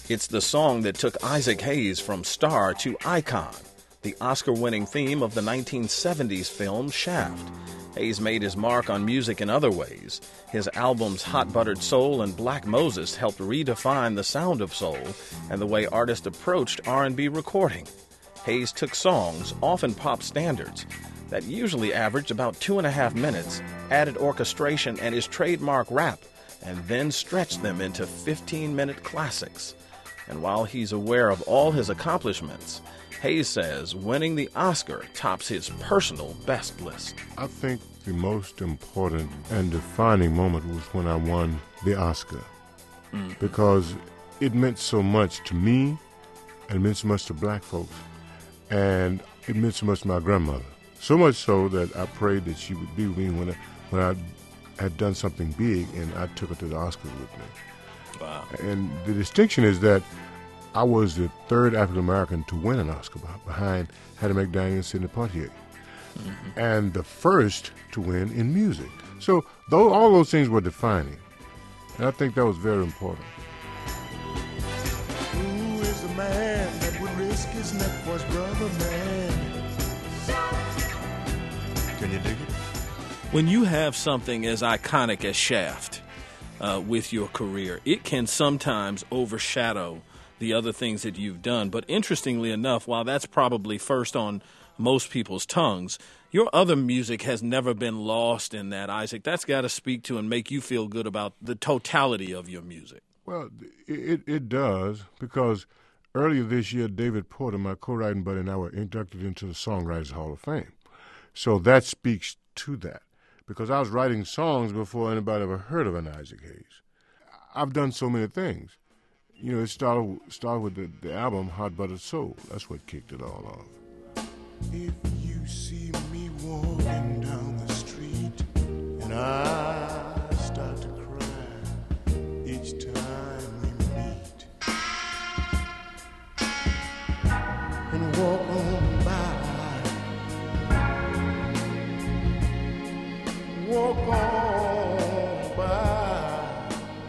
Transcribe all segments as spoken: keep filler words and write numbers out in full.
It's the song that took Isaac Hayes from star to icon, the Oscar-winning theme of the nineteen seventies film Shaft. Hayes made his mark on music in other ways. His albums Hot Buttered Soul and Black Moses helped redefine the sound of soul and the way artists approached R and B recording. Hayes took songs, often pop standards, that usually averaged about two and a half minutes, added orchestration and his trademark rap, and then stretched them into fifteen-minute classics. And while he's aware of all his accomplishments, Hayes says winning the Oscar tops his personal best list. I think the most important and defining moment was when I won the Oscar, mm. because it meant so much to me, and it meant so much to black folks, and it meant so much to my grandmother. So much so that I prayed that she would be with me when I, when I had done something big, and I took her to the Oscars with me. Wow. And the distinction is that I was the third African American to win an Oscar behind Hattie McDaniel and Sidney Poitier, mm-hmm. and the first to win in music. So those, all those things were defining, and I think that was very important. Who is the man that would risk his neck for his brother, man? Can you dig it? When you have something as iconic as Shaft uh, with your career, it can sometimes overshadow the other things that you've done. But interestingly enough, while that's probably first on most people's tongues, your other music has never been lost in that, Isaac. That's got to speak to and make you feel good about the totality of your music. Well, it, it does, because earlier this year, David Porter, my co-writing buddy, and I were inducted into the Songwriters Hall of Fame. So that speaks to that, because I was writing songs before anybody ever heard of an Isaac Hayes. I've done so many things. You know, it started, started with the, the album Hot Buttered Soul. That's what kicked it all off. If you see me walking down the street and I start to cry each time we meet, and walk on by, walk on by,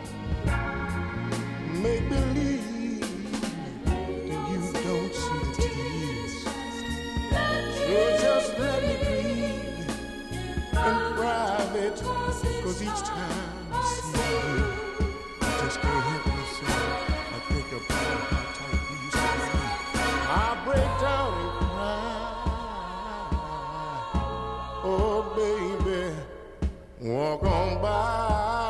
make believe that you don't see the tears. So just let me breathe in private, cause each time I see you, I just can't help myself. I think about how tight we used to be. I break down and cry. Oh, baby, walk on by.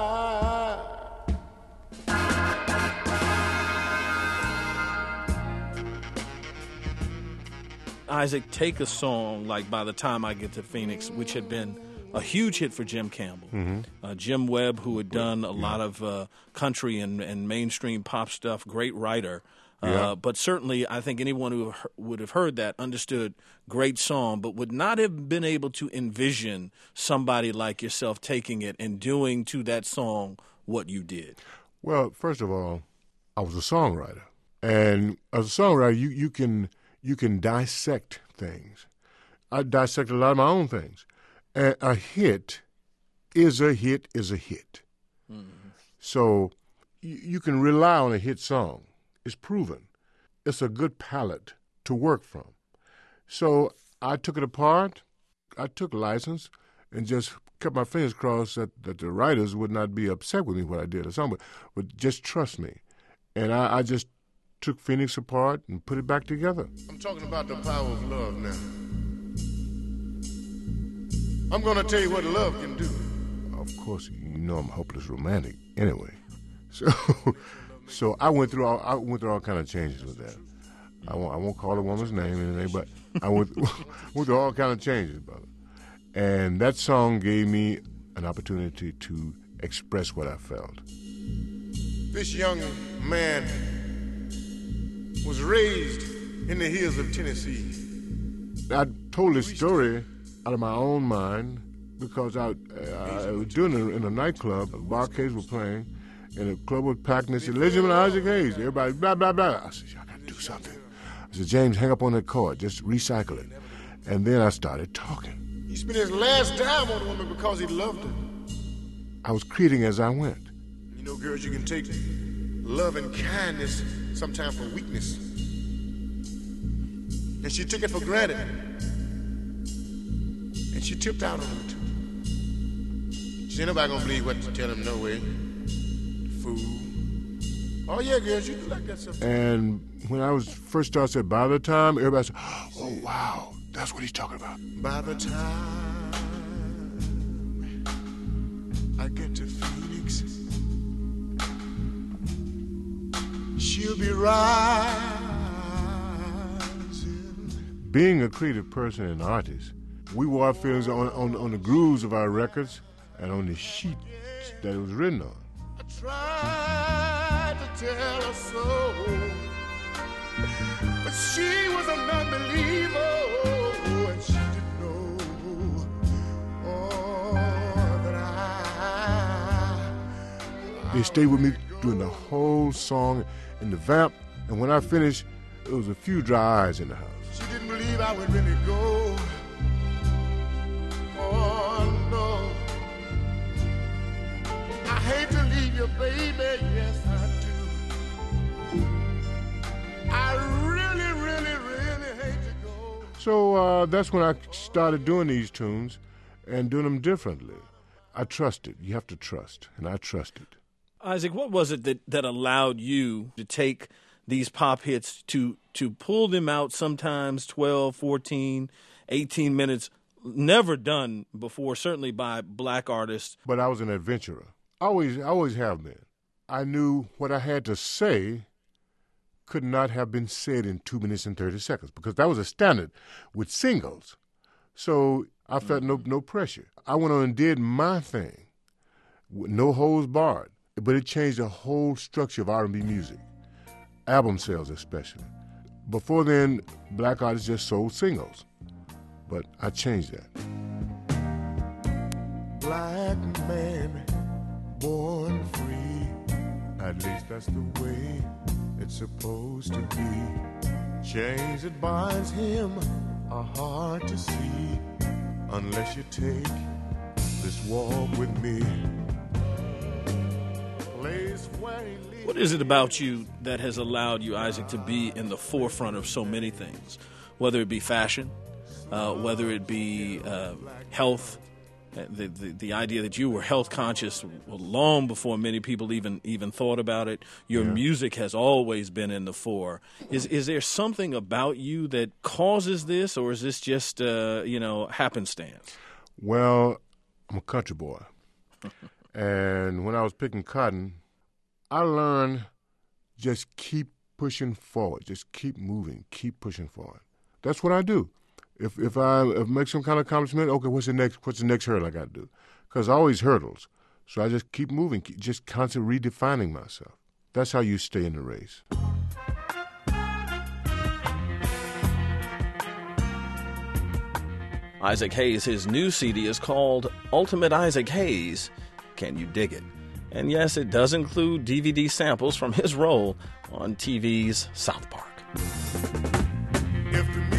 Isaac, take a song like By the Time I Get to Phoenix, which had been a huge hit for Jim Campbell. Mm-hmm. Uh, Jim Webb, who had done a lot of uh, country and, and mainstream pop stuff, great writer. Uh, yeah. But certainly, I think anyone who would have heard that understood great song, but would not have been able to envision somebody like yourself taking it and doing to that song what you did. Well, first of all, I was a songwriter. And as a songwriter, you, you can... You can dissect things. I dissect a lot of my own things. And a hit is a hit is a hit. Mm-hmm. So you, you can rely on a hit song. It's proven. It's a good palette to work from. So I took it apart. I took license and just kept my fingers crossed that, that the writers would not be upset with me what I did or something, but, but just trust me. And I, I just took Phoenix apart and put it back together. I'm talking about the power of love now. I'm going to tell you what love can do. Of course, you know I'm a hopeless romantic anyway. So so I went through all I went through all kind of changes with that. I won't, I won't call a woman's name or anything, but I went, went through all kind of changes, brother. And that song gave me an opportunity to express what I felt. This young man was raised in the hills of Tennessee. I told this story out of my own mind because I, I was doing it in a nightclub. The Bar-Kays were playing, and the club was packed, and they said, "Ladies and gentlemen, Isaac Hayes." Everybody, blah, blah, blah. I said, "I got to do something." I said, "James, hang up on that cord. Just recycle it." And then I started talking. He spent his last dime on a woman because he loved her. I was creating as I went. You know, girls, you can take love and kindness sometimes for weakness. And she took it for granted. And she tipped out on it. She ain't nobody gonna believe what you tell him, no way. Fool. Oh yeah, girls, you do like that sometimes. And when I was first started, said, by the time, everybody said, oh wow, that's what he's talking about. By the time I get to Phoenix, she'll be rising. Being a creative person and artist, we wore our feelings on, on, on the grooves of our records and on the sheet that it was written on. I tried to tell her so, but she was a non-believer, and she didn't know oh, that I... They stayed with me during the whole song in the vamp, and when I finished, there was a few dry eyes in the house. She didn't believe I would really go. Oh, no. I hate to leave you, baby, yes, I do. I really, really, really hate to go. So uh, that's when I started doing these tunes and doing them differently. I trusted. You have to trust, and I trusted. Isaac, what was it that, that allowed you to take these pop hits to to pull them out sometimes twelve, fourteen, eighteen minutes, never done before, certainly by black artists? But I was an adventurer. I always, I always have been. I knew what I had to say could not have been said in two minutes and thirty seconds because that was a standard with singles. So I felt no no pressure. I went on and did my thing, with no holds barred. But it changed the whole structure of R and B music, album sales especially. Before then, black artists just sold singles, but I changed that. Black man, born free, at least that's the way it's supposed to be. Chains that binds him are hard to see unless you take this walk with me. What is it about you that has allowed you, Isaac, to be in the forefront of so many things, whether it be fashion, uh, whether it be uh, health, the, the the idea that you were health conscious long before many people even even thought about it. Your yeah. music has always been in the fore. Is is there something about you that causes this, or is this just uh, you know happenstance? Well, I'm a country boy. And when I was picking cotton, I learned just keep pushing forward, just keep moving, keep pushing forward. That's what I do. If if I if make some kind of accomplishment, okay, what's the next what's the next hurdle I got to do? Because always hurdles. So I just keep moving, keep, just constantly redefining myself. That's how you stay in the race. Isaac Hayes, his new C D is called Ultimate Isaac Hayes. Can you dig it? And yes, it does include D V D samples from his role on T V's South Park. If